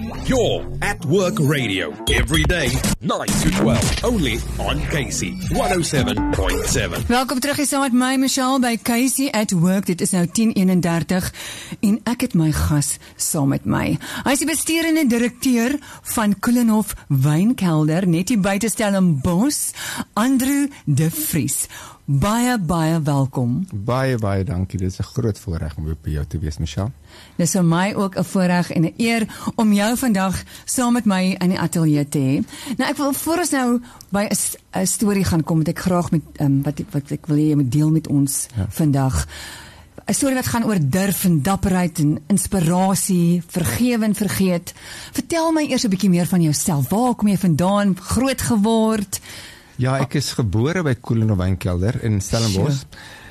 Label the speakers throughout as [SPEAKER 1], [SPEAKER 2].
[SPEAKER 1] You're at Work Radio every day, 9 to 12, only on Casey 107.7.
[SPEAKER 2] Welkom terug saam met my, Michelle, by Casey at Work. Dit is nou 10:31 en ek het my gas saam met my. Hy is die besturende direkteur van Koelenhof Wynkelder, net hier buite Stellenbosch, Andrew de Vries. Baie welkom.
[SPEAKER 3] Baie dankie. Dit is 'n groot voorreg om by jou te wees, Michelle.
[SPEAKER 2] Dit is vir my ook 'n voorreg en 'n eer om jou vandag saam met my in die ateljee te hê. Nou ek wil voor ons nou by 'n storie gaan kom, wat ek graag met wat ek wil hê jy moet deel met ons vandag. 'n Storie wat gaan oor durf en dapperheid en inspirasie, vergewe en vergeet. Vertel my eers 'n bietjie meer van jouself. Waar kom jy vandaan? Groot geword?
[SPEAKER 3] Ja, ek is gebore by Koelenhof Wynkelder in Stellenbosch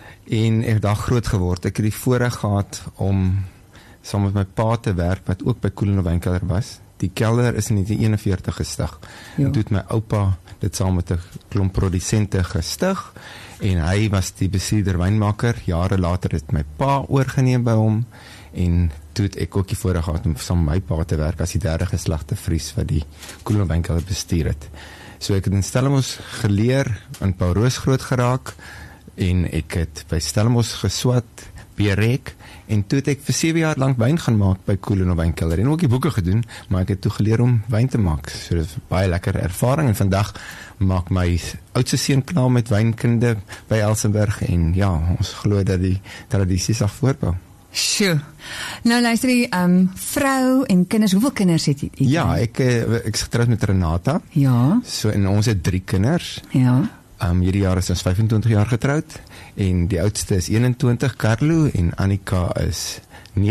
[SPEAKER 3] en ek het daar groot geword. Ek het die voorreg gehad om saam met my pa te werk wat ook by Koelenhof Wynkelder was. Die kelder is in 1941 gestig. En toe het my oupa dit saam met 'n klomp produsente gestig en hy was die bestuurder wynmaker. Jare later het my pa oorgeneem by hom en toe het ek ook die voorreg gehad om saam met my pa te werk as die derde geslagte Vries wat die Koelenhof Wynkelder bestuur het. So ek het in Stellenbosch geleer, in Pauroos groot geraak en ek het by Stellenbosch geswat, berek en toe het ek vir 7 jaar lank wyn gaan maak by Koelenhof Wynkelder en ook die boeke gedoen, maar ek het toe geleer om wyn te maak. So dit is 'n baie lekker ervaring en vandag maak my oudste seun klaar met wynkunde by Elsenburg en ja, ons glo dat die tradisie sal voortbou.
[SPEAKER 2] Sjoe. Nou luister jy, vrou en kinders, hoeveel kinders het jy?
[SPEAKER 3] Ja, ek is getroud met Renata.
[SPEAKER 2] Ja.
[SPEAKER 3] So en ons het 3 kinders.
[SPEAKER 2] Ja.
[SPEAKER 3] Hierdie jaar is ons 25 jaar getroud en die oudste is 21, Carlo, en Annika is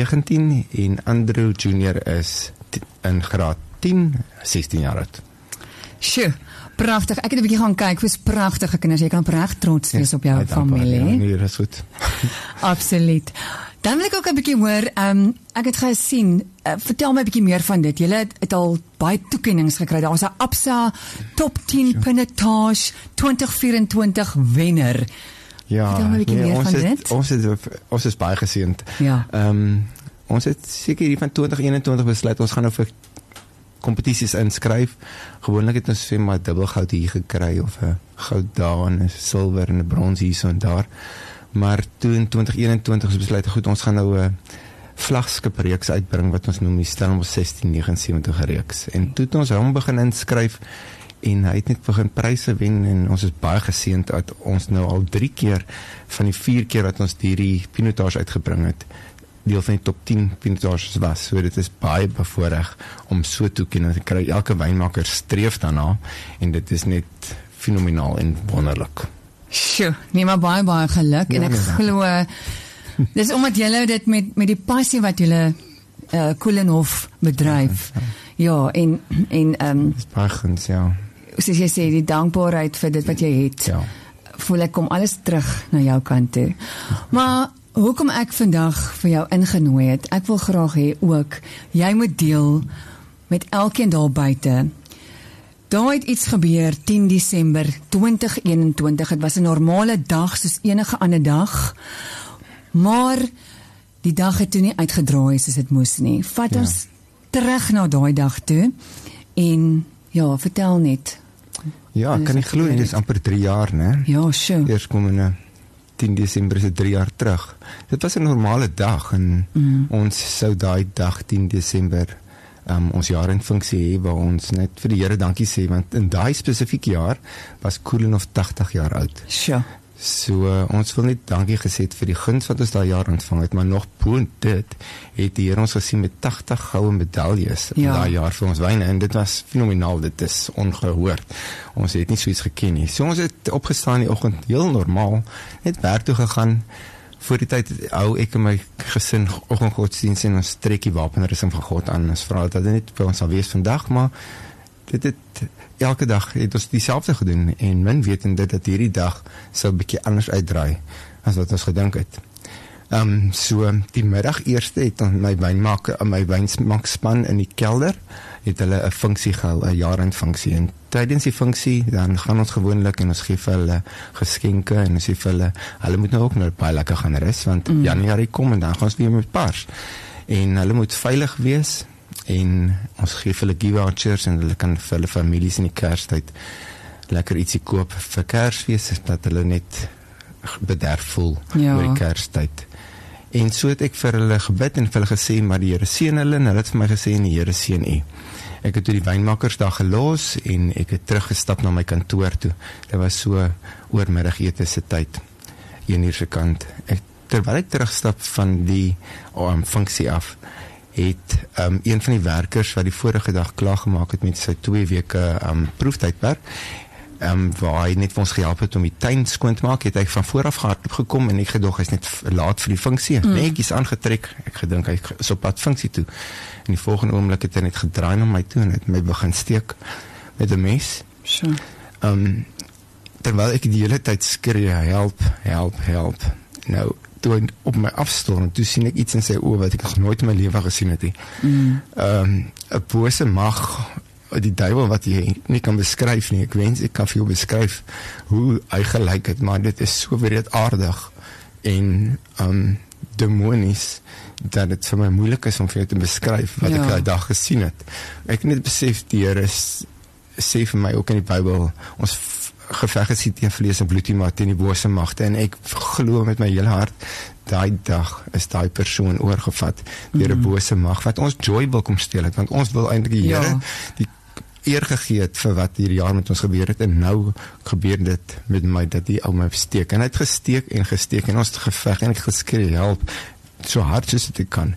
[SPEAKER 3] 19 en Andrew Junior is in graad 10, 16 jaar oud.
[SPEAKER 2] Sjoe, pragtig. Ek het 'n bietjie gaan kyk, dis pragtige kinders. Jy kan reg trots wees op jou familie.
[SPEAKER 3] Ja, nee, dis goed.
[SPEAKER 2] Absoluut. Dan wil ek ook 'n bietjie hoor, ek het gesien, vertel my 'n bietjie meer van dit. Julle het al baie toekennings gekry. Daar was 'n Absa Top 10 Pinotage 2024 wenner.
[SPEAKER 3] Ja,
[SPEAKER 2] vertel my 'n bietjie meer van dit.
[SPEAKER 3] Ons is baie geseënd.
[SPEAKER 2] Ja.
[SPEAKER 3] Ons het seker hier van 2021 besluit, ons gaan nou vir kompetisies inskryf. Gewoonlik het ons sê maar dubbel goud hier gekry, of 'n goud daar en 'n silwer en 'n brons hier so en daar. Maar toe in 2021 is besluit, goed, ons gaan nou 'n vlagskipreeks uitbring wat ons noem die Stellenbosch 1679 reeks. En toe het ons hom begin inskryf en hy het net begin pryse wen en ons is baie geseënd dat ons nou al 3 keer van die 4 keer wat ons hierdie Pinotage uitgebring het, deel van die top 10 Pinotages was. So dit is baie bevoorreg om so toekenning te kry. Elke wynmaker streef daarna en dit is net fenomenaal en wonderlik.
[SPEAKER 2] Sjoe, nee, maar baie geluk en ek glo dis omdat julle dit met die passie wat julle Koelenhof bedryf. Ja, en
[SPEAKER 3] dis baie guns, ja.
[SPEAKER 2] Soos jy sê, die dankbaarheid vir dit wat jy het.
[SPEAKER 3] Ja.
[SPEAKER 2] Voel ek kom alles terug na jou kant toe. Maar hoekom ek vandag vir jou ingenooi het, ek wil graag hê ook jy moet deel met elkeen daar buite. Daar het iets gebeur 10 Desember 2021. Het was 'n normale dag soos enige ander dag. Maar die dag het toe nie uitgedraai soos dit moes nie. Vat ons terug na daai dag toe en ja, vertel net.
[SPEAKER 3] Ja, ek kan nie glo dit is amper 3 jaar, né?
[SPEAKER 2] Ja, sure.
[SPEAKER 3] Eers kom in 10 Desember is dit 3 jaar terug. Dit was 'n normale dag en ons sou daai dag 10 Desember ons jaar in funksie hê waar ons net vir die Here dankie sê, want in daai spesifieke jaar was Koelenhof 80 jaar oud.
[SPEAKER 2] Sure.
[SPEAKER 3] So ons wil net dankie gesê het vir die guns wat ons daai jaar ontvang het, maar nog bo dit het die Here ons gesien met 80 goue medaljes in daai jaar vir ons wyne en dit was fenomenaal, dit is ongehoord. Ons het nie so iets geken nie. So ons het opgestaan die oggend heel normaal, net werk toe gegaan. Voor die tyd hou ek en my gesin oggendgodsdienst en ons trek die wapenrusting van God aan. Ons vra dat dit net by ons sal wees vandag, maar dit het elke dag het ons dieselfde gedoen en min wetende dat hierdie dag sou 'n bietjie anders uitdraai as wat ons gedink het. So die middag eerste het dan my wynsmaakspan in die kelder het hulle 'n funksie gehou, 'n jaarendfunksie en tydens die funksie dan gaan ons gewoonlik en ons gee vir hulle geskenke en ons sê vir hulle moet nou ook nou baie lekker gaan rus want Januarie kom en dan gaan ons weer met pars en hulle moet veilig wees en ons gee vir hulle gift vouchers en hulle kan vir hulle families in die Kerstyd lekker ietsie koop vir Kersfees, dat hulle net bederf voel oor die Kerstyd. En so het ek vir hulle gebid en vir hulle gesê, maar die Here seën hulle, en hulle het vir my gesê, en die Here seën u. Ek het toe die wynmakersdag gelos, en ek het teruggestap na my kantoor toe. Dit was so oormiddagete se tyd, 1 uur se kant. Terwyl ek terugstap van die funksie af, het een van die werkers wat die vorige dag klaargemaak het met sy 2 weke proeftydperk, waar hy net vir ons gehelp het om die tuin skoon te maak, het hy van vooraf gehardloop gekom en ek gedog hy is net laat vir die funksie, netjies aangetrek, ek gedink hy is op pad funksie toe, en die volgende oomblik het hy net gedraai na my toe en het my begin steek met 'n mes.
[SPEAKER 2] Sure.
[SPEAKER 3] Terwyl ek die hele tyd skree, help, help, help. Nou, toe hy op my afstorm, toe sien ek iets in sy oë wat ek nog nooit in my lewe gesien het. 'n Bose mag, die duiwel wat jy nie kan beskryf nie, ek wens ek kan vir jou beskryf hoe hy gelyk het, maar dit is so wreedaardig en demonies, dat dit vir my moeilik is om vir jou te beskryf wat ek daai dag gesien het. Ek het net besef, die Here sê vir my ook in die Bybel, ons geveg is nie teen vlees en bloed nie, maar teen die bose magte, en ek glo met my hele hart, daai dag is daai persoon oorgevat deur 'n bose mag, wat ons joy wil kom steel het, want ons wil eintlik die Here die eer gegee het vir wat hierdie jaar met ons gebeur het, en nou gebeur dit met my, dat die ou my steek, en hy het gesteek, en ons het geveg, en ek geskree, help, so hard soos dit ek kan.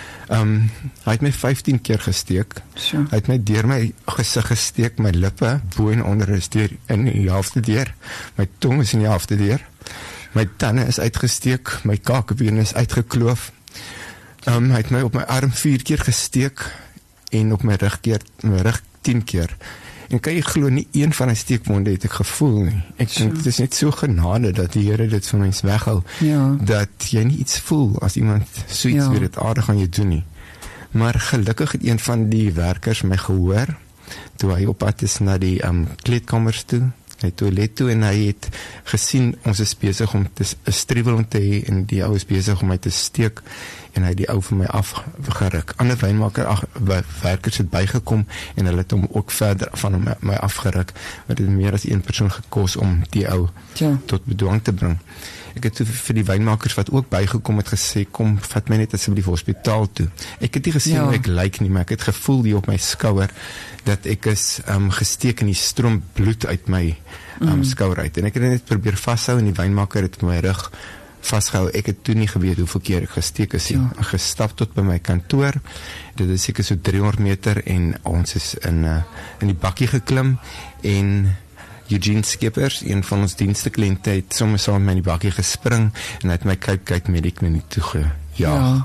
[SPEAKER 3] Hy het my 15 keer gesteek, hy het my deur my gesig gesteek, my lippe, bo en onder is deur, in die helfte deur, my tong is in die helfte deur, my tande is uitgesteek, my kakebeen is uitgekloof, hy het my op my arm 4 keer gesteek, en op my rug 10 keer, en kan jy glo, nie een van die steekwonde het ek gevoel nie. Ek dink, dit is net so genade, dat die Here dit van ons weghou, dat jy nie iets voel, as iemand so iets weer het aardig aan jy doen nie. Maar gelukkig het een van die werkers my gehoor, toe hy op pad is na die kleedkamers toe, hy toilet toe, en hy het gesien, ons is besig om 'n striwel om te hê, en die ou is besig om my te steek, en hy het die ou vir my afgeruk. Ander werkers het bygekom, en hulle het hom ook verder van my afgeruk, wat het meer as een persoon gekos om die ou tot bedwang te bring. Ek het toe vir die wynmakers wat ook bygekom het gesê, kom, vat my net asseblief hospitaal toe. Ek het nie gesien hoe ek lyk nie, maar ek het gevoel hier op my skouer, dat ek is gesteek in die stroom bloed uit my skouer uit. En ek het net probeer vasthou, en die wynmaker het my rug vastgehou. Ek het toe nie geweet hoeveel keer ek gesteek is. Ek gestap tot by my kantoor, dit is seker so 300 meter, en ons is in die bakkie geklim, en Eugene Skippers, een van ons diensteklente, het sommer saam met my in die bakkie gespring, en hy het my Cape Gate Medikliniek toe gejaag.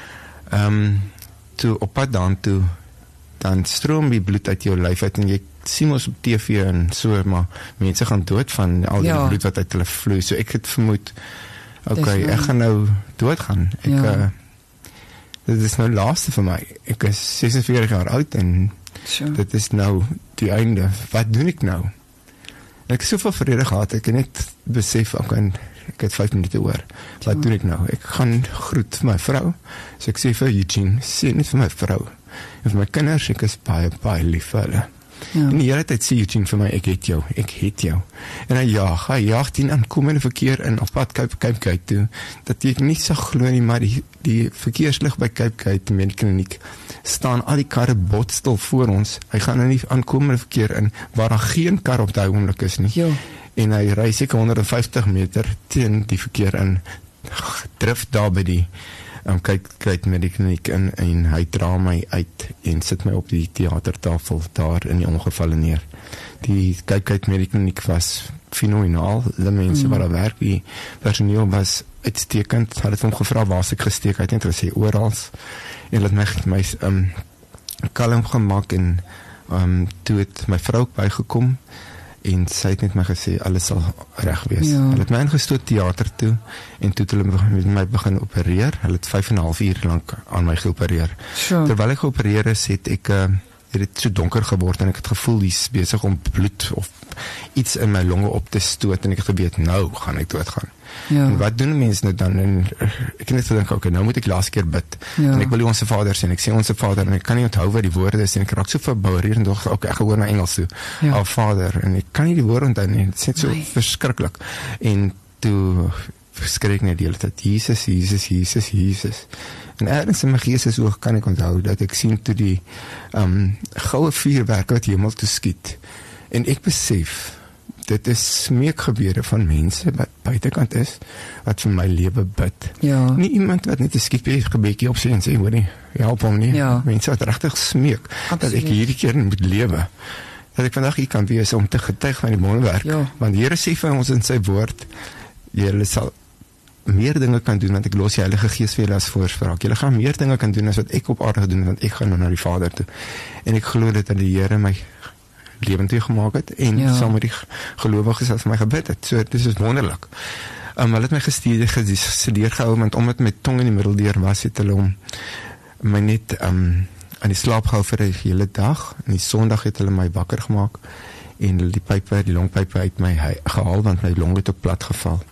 [SPEAKER 3] Toe op pad daartoe, dan stroom die bloed uit jou lyf uit, en jy sien ons op TV en so, maar mense gaan dood van al die bloed wat uit hulle vloei, so ek het vermoed, ek gaan nou doodgaan. Dit is nou laaste vir my. Ek is 46 jaar oud, en dit is nou die einde. Wat doen ek nou? Ek het soveel vrede gehad, ek het net besef, ek het 5 minute oor. Wat doen ek nou? Ek gaan groet vir my vrou, so ek sê vir Eugene, sê net vir my vrou, en vir my kinders, ek is baie, baie lief vir hulle. En die hele tyd sê Eugene vir my, ek het jou. En hy jaag die aankomende verkeer in op pad Cape Gate toe, dat ek nie sal glo nie, maar die verkeerslig by Cape Gate Medikliniek staan al die karre botstil voor ons. Hy gaan in die aankomende verkeer in, waar daar geen kar op die oomblik is nie. En hy ry seker 150 meter teen die verkeer in, drif daar by die Cape Gate Medikliniek in, en hy dra my uit en sit my op die theatertafel daar in die ongevalle neer. Die Cape Gate Medikliniek was fenomenaal, die mense wat daar werk, die personeel was uitstekend, hulle het hom gevra waar ek gesteek, hy het net gesê orals, en het my kalm gemaak, en toe het my vrou bygekom, en sy het net my gesê, alles sal reg wees. Hulle het my ingestoot theater toe, en toe het hulle met my begin opereer, hulle het 5,5 uur lang aan my geopereer. Terwyl ek geopereer is, het ek het so donker geword, en ek het gevoel, die is besig om bloed of iets in my longe op te stoot en ek het geweet, nou gaan ek doodgaan.
[SPEAKER 2] Ja.
[SPEAKER 3] En wat doen mense nou dan? En ek het net gedink, okay, nou moet ek laaste keer bid.
[SPEAKER 2] Ja.
[SPEAKER 3] En ek wil die Onse Vader sê, en ek sê Onse Vader, en ek kan nie onthou wat die woorde is, en ek raak so verboureerd, en dog, okay, ek gaan oor na Engels toe.
[SPEAKER 2] Ja.
[SPEAKER 3] Al Vader, en ek kan nie die woord onthou nie, dit is net so verskriklik. En toe skrik net die hele tyd, Jesus, Jesus, Jesus, Jesus. En ergens in my geestesoog kan ek onthou, dat ek sien toe die goue vuurwerk wat hemel toe skiet. En ek besef, dit is smeekgebede van mense wat buitekant is, wat vir my lewe bid.
[SPEAKER 2] Ja.
[SPEAKER 3] Nie iemand wat net 'n gebedjie op sê en sê, hoor nie, help hom nie.
[SPEAKER 2] Ja.
[SPEAKER 3] Mense wat regtig smeek, dat ek hierdie keer moet lewe. Dat ek vandag hier kan wees om te getuig van die wonderwerk.
[SPEAKER 2] Ja.
[SPEAKER 3] Want die Here sê vir ons in sy woord, julle sal meer dinge kan doen, want ek los die Heilige Gees vir julle as voorspraak. Julle gaan meer dinge kan doen as wat ek op aarde gedoen, want ek gaan nou na die Vader toe. En ek glo dat die Here my lewendig gemaak het, en saam met die gelowiges as my gebid het. So, dit is wonderlik. Hulle het my gestudeer gehou, want omdat my tong in die middeldeur was, het hulle om my net aan die slaap gehou vir die hele dag. En die Sondag het hulle my wakker gemaak, en die longpype uit my gehaal, want my long het op plat geval.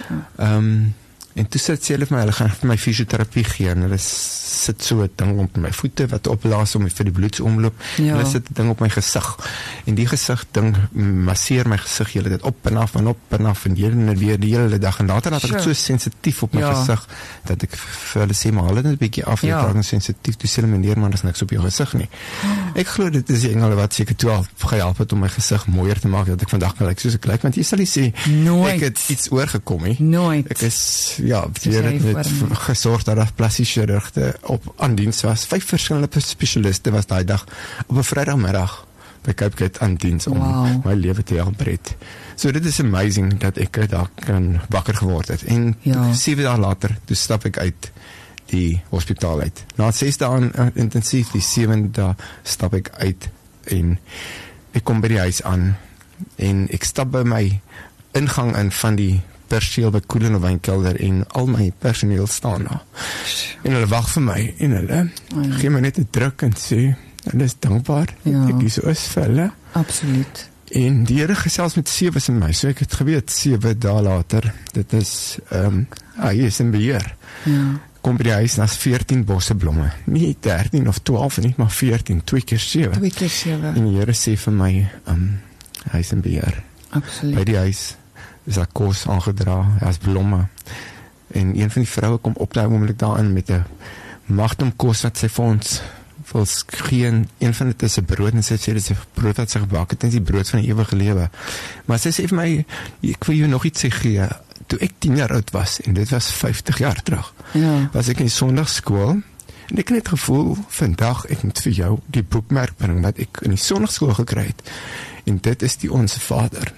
[SPEAKER 3] En toe sê hulle vir my, hulle gaan vir my fysioterapie gee, en hulle sit so 'n ding op my voete, wat opblaas om vir die bloedsomloop,
[SPEAKER 2] Ja.
[SPEAKER 3] hulle sit 'n ding op my gesig, en die gesig ding masseer my gesig hele tyd, op en af, en weer die hele dag, en later had ek so sensitief op my gesig, dat ek vir hulle sê, maar hulle het 'n bietjie af, jy raak nou sensitief, toe sê hulle, meneer, maar is niks op jou gesig nie. Ek glo dit is die engele wat seker toe al gehelp het om my gesig mooier te maak, dat ek vandag kan lyk soos ek lyk, want jy sal nie sê,
[SPEAKER 2] Nooit.
[SPEAKER 3] ek het iets oorgekom nie.
[SPEAKER 2] Nooit.
[SPEAKER 3] Ek is, die Here het net gesorg dat daar plastiese chirurge op aan diens was. 5 verskillende spesialiste was daai dag op 'n Vrydagmiddag by Cape Gate aan diens om my lewe te help red. So dit is amazing dat ek daar kan wakker geword het. En 7 dae later, toe stap ek uit die hospitaal uit. Na 6 dae intensief, die 7de dag stap ek uit en ek kom by die huis aan en ek stap by my ingang in van die perseel by Koelen Wynkelder en al my personeel staan daar. En hulle wag vir my en hulle gee my net 'n druk en sê, hulle is dankbaar dat ek hier so is vir hulle.
[SPEAKER 2] Absoluut.
[SPEAKER 3] En die Here gesels met 7's in my, so ek het geweet 7 dae later, dit is hy is in beheer. Kom by die huis, daar's 14 bosse blomme, nie 13 of 12 nie, maar 14, 2 keer 7.
[SPEAKER 2] 2 keer 7.
[SPEAKER 3] En die Here sê vir my, hy is in beheer.
[SPEAKER 2] Absoluut.
[SPEAKER 3] By die huis is daar kos aangedra, daar's blomme. En een van die vroue kom op daai oomblik daarin met 'n magdom kos wat sy vir ons wil gee. Een van dit is 'n brood en sy sê dit is 'n brood wat sy gebak het, en die brood van die ewige lewe. Maar sy sê vir my, ek wil jou nog iets sê gee. Toe ek 10 jaar oud was, en dit was 50 jaar terug, was ek in die Sondagskool, en ek het net gevoel, vandag ek moet vir jou die boekmerk bring wat ek in die Sondagskool gekry het. En dit is die Onse Vader.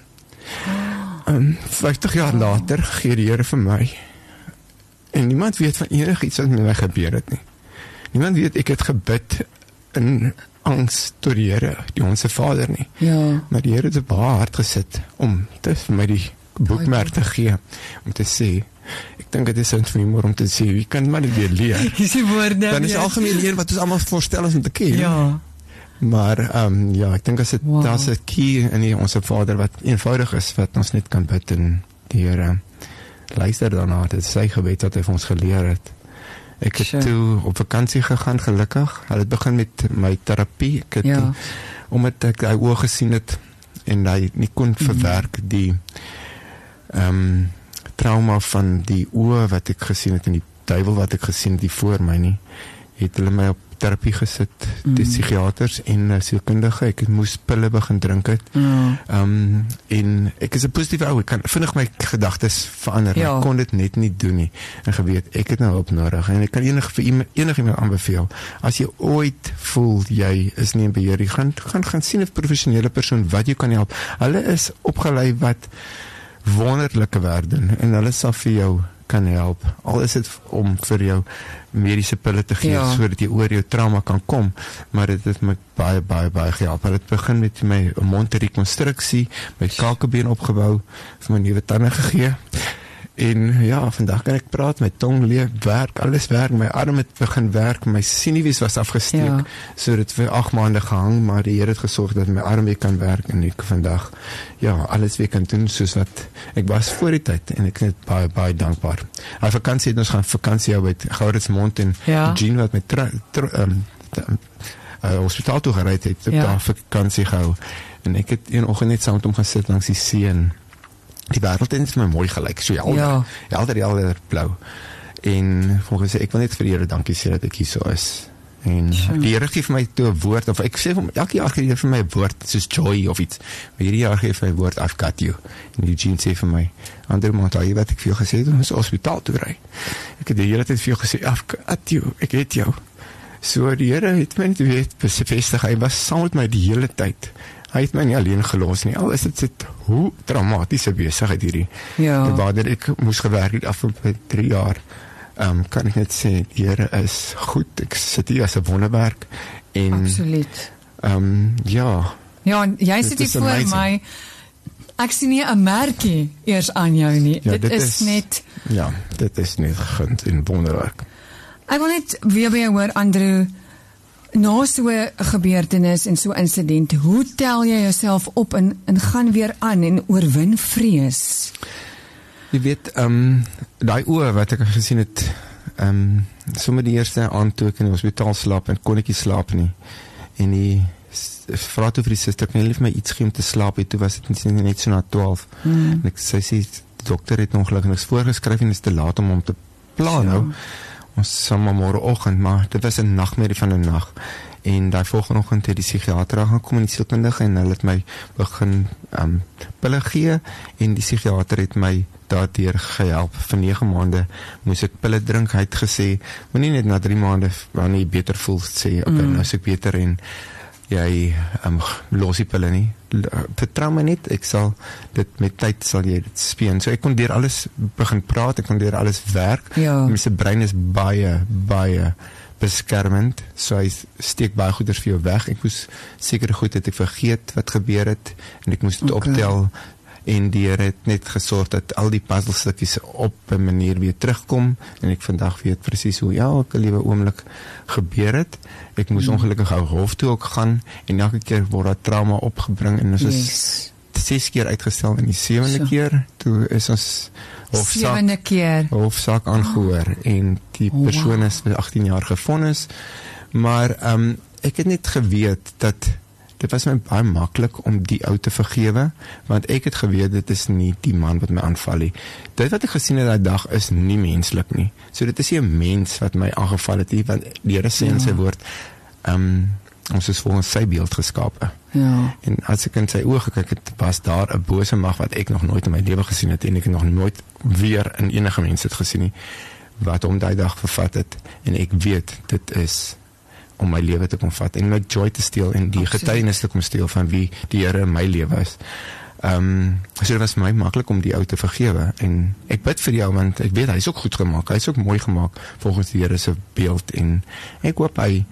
[SPEAKER 3] 50 jaar later gee die Here vir my, en niemand weet van enigiets wat met my gebeur het nie. Niemand weet ek het gebid in angs tot die Here, die Onse Vader nie. Maar die Here het op haar hart gesit om vir my die boekmerk te gee, om te sê, ek dink dit is vir my mooi om te sê, wie kan maar dit weer leer. Dan is algemeen leer wat ons allemaal voorstel is om te ken. Maar ek dink daar's 'n key in die Onse Vader wat eenvoudig is, wat ons net kan bid, en die Here luister daarna, dit is sy gebed wat hy vir ons geleer het. Ek het toe op vakansie gegaan, gelukkig. Hulle het begin met my terapie. Ek het omdat ek die oë gesien het en hy nie kon verwerk die trauma van die oë wat ek gesien het en die duiwel wat ek gesien het, die voor my nie, het hulle my op terapie gesit, die psigiaters en sielkundige. Ek moes pille begin drink het. En ek is 'n positiewe ou, ek kan vinnig my gedagtes verander, ek kon dit net nie doen nie, en geweet, ek het nou hulp nodig, en ek kan enigiemand aanbeveel, as jy ooit voel, jy is nie in beheer, jy gaan sien 'n professionele persoon, wat jy kan help. Hulle is opgelei wat wonderlike werk doen, en hulle sal vir jou kan help, al is dit om vir jou mediese pille te gee, sodat jy oor jou trauma kan kom, maar dit het my baie, baie, baie gehelp. Het begin met my mondrekonstruksie, my kakebeen opgebou, vir my nuwe tande gegee, En ja, vandag kan ek praat, my tong werk, alles werk, my arm het begin werk, my sinewies was afgesteek, so dit vir 8 maande gehang, maar die Here het gesorg dat my arm weer kan werk en ek vandag, alles weer kan doen soos wat ek was voor die tyd en ek is net baie, baie dankbaar. Hy vakansie het ons gaan vakansie hou by Gouritsmond en Jean wat met hospitaal toe gereid het, op daar vakansie gehou. En ek het een oggend net saam met hom gaan sit langs die see en die wêreld het my mooi gelyk, so helder blou. En volgens ek wil net vir die Here dankie sê dat ek hier so is. En die Here gee vir my toe 'n woord, of ek sê vir elke jaar gee hy vir my 'n woord, soos joy of iets. Maar hierdie jaar gee hy vir my woord, I've got you. En Eugene sê vir my, ander maand wat ek vir jou gesê het, om ons hospitaal toe ry. Ek het die hele tyd vir jou gesê, I've got you, ek het jou. So die Here het my net weer bevestig, hy was saam met my die hele tyd. Hy het my nie alleen gelos nie, al is dit hoe dramatiese besigheid hierdie. Waarder ek moes gewerk het afgelope 3 jaar, kan ek net sê, die Here is goed, ek sit hier as 'n wonderwerk, en
[SPEAKER 2] absoluut.
[SPEAKER 3] En
[SPEAKER 2] jy sit hier voor my, ek sien nie 'n merkie eers aan jou nie, dit is net...
[SPEAKER 3] Ja, dit is net gunt en wonderwerk.
[SPEAKER 2] Ek wil net weer by jou hoor, Andrew, na so'n gebeurtenis en so'n incident, hoe tel jy jouself op en gaan weer aan en oorwin vrees?
[SPEAKER 3] Jy weet, die oë wat ek gesien het, sommer die eerste aand toe ek in die hospitaal slaap, en kon ek nie slaap nie. En die vrou toe vir die suster, kan jy vir my iets gee om te slaap, toe was dit net so na 12. En sy sê, die dokter het ongelukkig niks voorgeskryf, en is te laat om te plan nou. Ons saam môreoggend, maar dit was 'n nagmerrie van 'n nag. En daai volgende oggend het die psigiater gaan kom en die sielkundige en hulle het my begin pille gee en die psigiater het my daardeur gehelp. Vir 9 maande moes ek pille drink. Hy het gesê, moenie net na 3 maande wanneer jy beter voel sê, okay, nou is ek beter en jy los die pille nie. Vertrou my net, ek sal dit met tyd sal jy dit speen. So ek kon deur alles begin praat, ek kon deur alles werk. My se brein is baie, baie beskermend, so hy steek baie goeders vir jou weg. Ek moes seker goed het ek vergeet wat gebeur het, en ek moes dit optel, en die Here het net gesorg dat al die puzzelstukkies op 'n manier weer terugkom, en ek vandag weet presies hoe elke liewe oomblik gebeur het. Ek moes ongelukkig hof toe ook gaan, en elke keer word daar trauma opgebring, en ons is 6 keer uitgestel, en die 7de keer, toe is ons hofsaak aangehoor, en die persoon is 18 jaar gevonnis, maar ek het net geweet dat dit was my baie maklik om die ou te vergewe, want ek het geweet dit is nie die man wat my aanval nie. Dit wat ek gesien het daai dag is nie menslik nie. So dit is nie 'n mens wat my aangeval het nie, want die Here sê in sy woord, ons is volgens sy beeld geskape. En as ek in sy oë gekyk het, was daar 'n bose mag wat ek nog nooit in my lewe gesien het, en ek het nog nooit weer in enige mens het gesien nie, wat hom daai dag vervat het, en ek weet, dit is om my lewe te kom vat, en my joy te steel, en die getuienis te kom steel van wie die Here in my lewe is. So dit was vir my maklik om die ou te vergewe, en ek bid vir jou, want ek weet, hy is ook goed gemaak, hy is ook mooi gemaak, volgens die Here se beeld, en ek hoop hy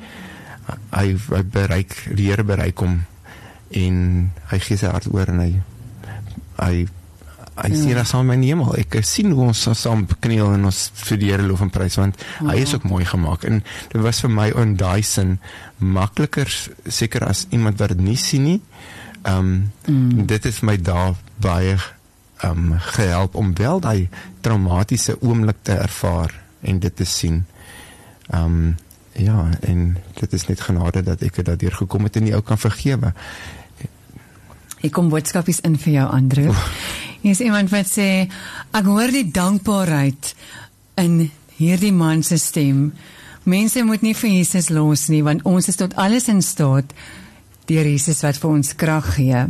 [SPEAKER 3] bereik, die Here bereik hom, en hy gee sy hart oor, en hy sien daar saam met my in die hemel. Ek sien hoe ons saam kniel en ons vir die Here loof en prys, want hy is ook mooi gemaak, en dit was vir my in daai sin makliker, seker as iemand wat dit nie sien nie. Dit het my daar baie gehelp om wel die traumatiese oomblik te ervaar en dit te sien. En dit is net genade dat ek daardeur gekom het en die ou kan vergewe.
[SPEAKER 2] Ek kom boodskapies in vir jou, Andrew. Hier is iemand wat sê, ek hoor die dankbaarheid in hierdie man se stem. Mense moet nie vir Jesus los nie, want ons is tot alles in staat deur Jesus wat vir ons krag gee.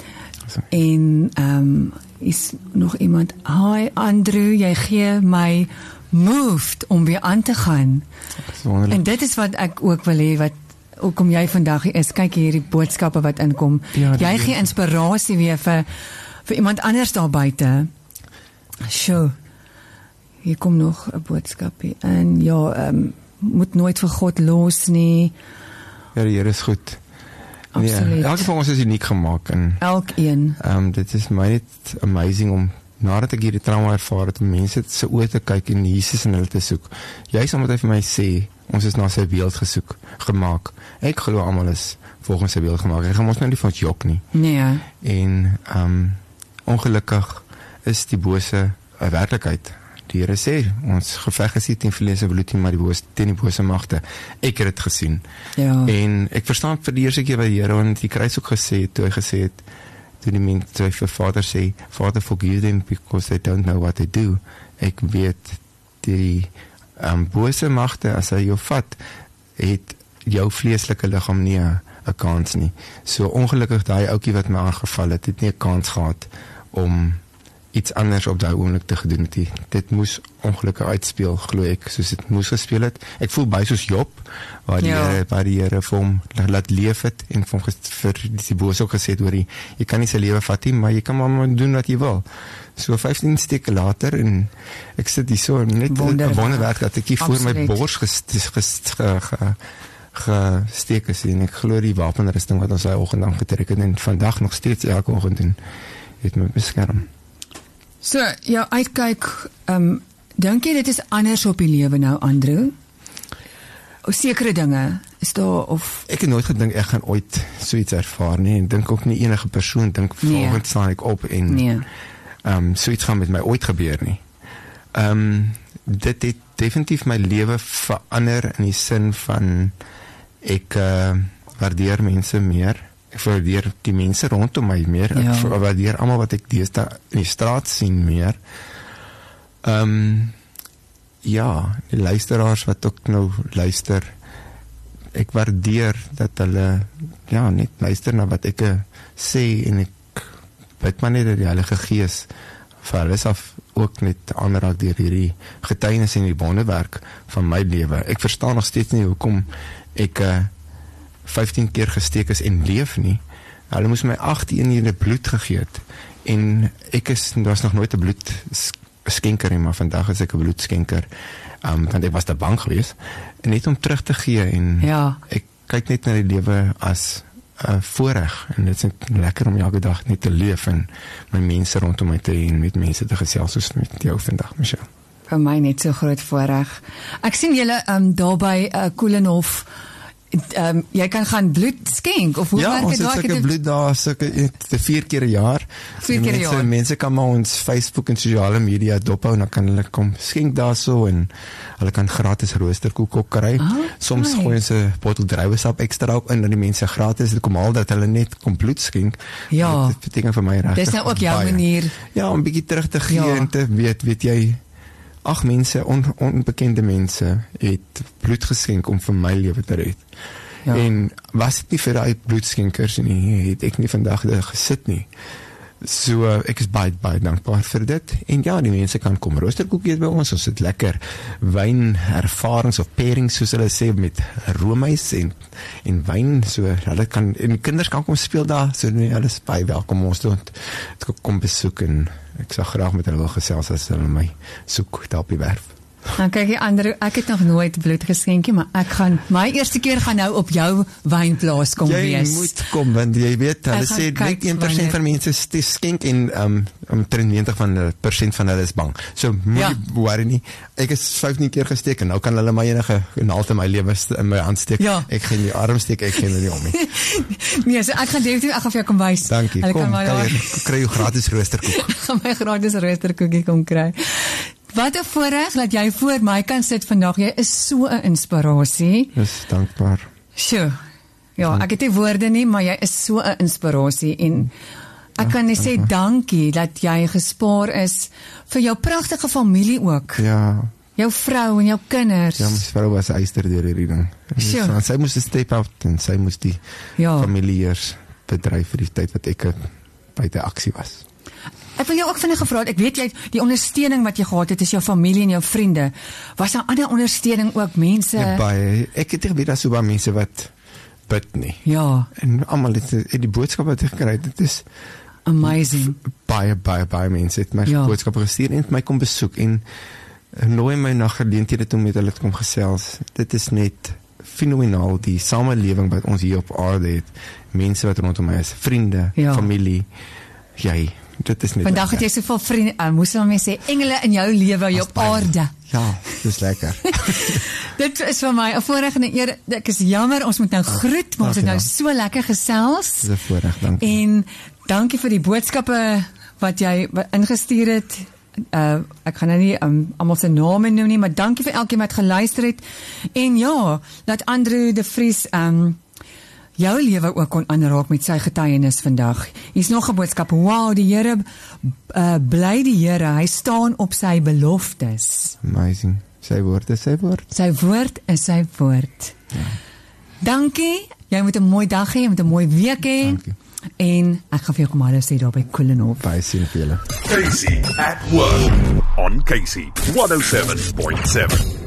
[SPEAKER 2] En is nog iemand, hi Andrew, jy gee my moved om weer aan te gaan. En dit is wat ek ook wil hê, wat hoekom jy vandag is, kyk hierdie boodskappe wat inkom. Jy gee inspirasie weer vir iemand anders daar buite. Sjoe, hier kom nog 'n boodskapie in. Moet nooit vir God los nie.
[SPEAKER 3] Ja, die Here is goed.
[SPEAKER 2] Absoluut.
[SPEAKER 3] Elke van ons is uniek gemaak. En,
[SPEAKER 2] elkeen.
[SPEAKER 3] Dit is my net amazing om nadat ek hierdie trauma ervaar het, om mense se oë te kyk en Jesus in hulle te soek. Juist omdat hy vir my sê, ons is na sy beeld gemaak. Ek glo almal is volgens sy beeld gemaak. Hy gaan ons nou nie van ons jok nie.
[SPEAKER 2] Nee.
[SPEAKER 3] En ongelukkig is die bose 'n werklikheid. Die Here sê, ons geveg is nie teen vlees en bloed nie, maar teen die bose magte. Ek het dit gesien.
[SPEAKER 2] Ja.
[SPEAKER 3] En ek verstaan vir die eerste keer by die Here, want die kruis ook gesê, toe hy gesê het, toe hy vir Vader sê, Father forgive them because they don't know what they do. Ek weet, die bose magte, as hy jou vat, het jou vleeslike liggaam nie 'n kans nie. So ongelukkig daai ouetjie wat my aangeval het nie 'n kans gehad om iets anders op daai oomblik te gedoen het. Dit moes ongelukkig uitspeel, glo ek, soos dit moes gespeel het. Ek voel baie soos Job, waar die Here vir hom laat leef het, en vir die bose ook gesê het, hoor, jy kan nie sy lewe vat nie, maar jy kan maar doen wat jy wil. So 15 steke later, en ek sit hier so, net 'n wonderwerk, dat ek hier voor my bors gesteek is, en ek glo die wapenrusting wat ons daai oggend aangetrek het, en vandag nog steeds elke oggend, en het my beskerm.
[SPEAKER 2] So, jou uitkyk, dink jy dit is anders op die lewe nou, Andrew? Sekere dinge, is daar, of...
[SPEAKER 3] Ek het nooit gedink, ek gaan ooit so iets ervaar nie, en dink ook nie enige persoon, dink volgend staan ek op, en so iets gaan met my ooit gebeur nie. Dit het definitief my lewe verander, in die sin van, ek waardeer mense meer, ek waardeer die mense rondom my meer, ek waardeer almal wat ek deesdae in die straat sien meer. Die luisteraars wat ook nou luister, ek waardeer dat hulle net luister na wat ek sê, en ek bid maar net dat die Heilige Gees vir hulle af ook net aanraak deur hierdie getuienis en die wonderwerk van my lewe. Ek verstaan nog steeds nie hoekom ek 15 keer gesteek is en leef nie. Hulle moes my 8 eenhede bloed gegee het, en was nog nooit 'n bloedskenker nie, maar vandag is ek 'n bloedskenker, want ek was te bang geweest, en net om terug te gee, en ek kyk net na die lewe as voorreg, en dit is lekker om elke dag net te leef, en my mense rondom my te hê, en met mense te gesels, soos met jou vandag, Michelle.
[SPEAKER 2] Vir my net so groot voorreg. Ek sien julle daar by Koelenhof, jy kan gaan bloed skenk, of hoe werk dit?
[SPEAKER 3] Ja, ons het sulke bloed daar, 4 keer 'n jaar.
[SPEAKER 2] 4 keer 'n jaar.
[SPEAKER 3] Mense kan maar ons Facebook en sosiale media dophou, en dan kan hulle kom skenk daar so, en hulle kan gratis roosterkoek ook kry. Soms gooi ons 'n bottel druiwesap ekstra op, en dan die mense gratis, dit kom al dat hulle net kom bloed skenk.
[SPEAKER 2] Ja.
[SPEAKER 3] Dit beteken vir my regtig.
[SPEAKER 2] Dis nou ook jou manier.
[SPEAKER 3] Ja, om 'n bietjie terug te gee, en te weet jy, 8 mense, onbekende mense, het bloed geskenk om vir my lewe te red. Ja. En was dit nie vir die bloedskenkers nie, het ek nie vandag gesit nie. So, ek is baie dankbaar vir dit. En ja, die mense kan kom roosterkoek eet by ons het lekker wynervarings of pairings, soos hulle sê, met roomys en wyn, so hulle kan, en kinders kan kom speel daar, so hulle is baie welkom ons toe, kom besoek, en ek sal graag met hulle wil gesels as hulle my soek daar op die werf.
[SPEAKER 2] Dan kyk jy, Andrew, ek het nog nooit bloed geskenkie, maar my eerste keer gaan nou op jou wynplaas kom wees.
[SPEAKER 3] Jy moet kom, want jy weet, hulle sê net 1% van mense skenk, en 90% van hulle is bang. So, moet jy worry nie. Ek is 15 keer gesteek, en nou kan hulle my enige naald in my lewe in my hand steek. Ja. Ek gaan die arm steek, ek gaan nie om nie.
[SPEAKER 2] Nee, so ek gaan definitief, ek gaan vir jou kom wys.
[SPEAKER 3] Dankie, kom, kry jou gratis roosterkoek.
[SPEAKER 2] Ek gaan my gratis roosterkoekie kom kry. Wat 'n voorreg dat jy voor my kan sit vandag. Jy is so 'n inspirasie.
[SPEAKER 3] Dis dankbaar.
[SPEAKER 2] Sjoe. Ja, ek het nie woorde nie, maar jy is so 'n inspirasie, en ek kan net sê dankie dat jy gespaar is vir jou pragtige familie ook.
[SPEAKER 3] Ja.
[SPEAKER 2] Jou vrou en jou kinders.
[SPEAKER 3] Ja, my vrou was eister deur hierdie ding. So, sy moes step out, en sy moes die familie eers bedryf vir die tyd wat ek buite aksie was.
[SPEAKER 2] Ek wil jou ook vinnig gevra, ek weet jy, die ondersteuning wat jy gehad het, is jou familie en jou vriende. Was daar ander ondersteuning ook, mense?
[SPEAKER 3] Ja, baie. Ek het nie weet dat so baie mense wat bid nie.
[SPEAKER 2] Ja.
[SPEAKER 3] En almal het die boodskap wat ek gekry het, dit is
[SPEAKER 2] amazing.
[SPEAKER 3] Baie mense het my boodskap gestuur en het my kom besoek, en nooi my na geleenthede toe met hulle te kom gesels. Dit is net fenomenaal, die samelewing wat ons hier op aarde het. Mense wat rondom my is, vriende, familie, jy dit is net
[SPEAKER 2] Vandag het jy soveel vriende, moes nou mee sê, engele in jou lewe, jy op aarde.
[SPEAKER 3] Ja, dis lekker.
[SPEAKER 2] Dit is vir my 'n voorreg en 'n eer. Ek is jammer, ons moet nou groet, maar ons het nou so lekker gesels.
[SPEAKER 3] Dis 'n voorreg, dankie.
[SPEAKER 2] En dankie vir die boodskappe wat jy ingestuur het. Ek gaan nou nie almal se name noem nie, maar dankie vir elkeen wat geluister het. En ja, laat Andrew de Vries jou lewe ook kon aanraak met sy getuienis vandag. Hier's nog 'n boodskap. Wow, die Here bly die Here. Hy staan op sy beloftes.
[SPEAKER 3] Amazing. Sy woord is sy woord.
[SPEAKER 2] Sy woord is sy woord. Ja. Dankie. Jy moet 'n mooi dag hê, jy moet 'n mooi week hê.
[SPEAKER 3] Dankie.
[SPEAKER 2] En ek gaan vir jou kom hallo sê daar by Koelenhof.
[SPEAKER 3] Baie sien vir julle.
[SPEAKER 1] Casey at Work on Casey 107.7.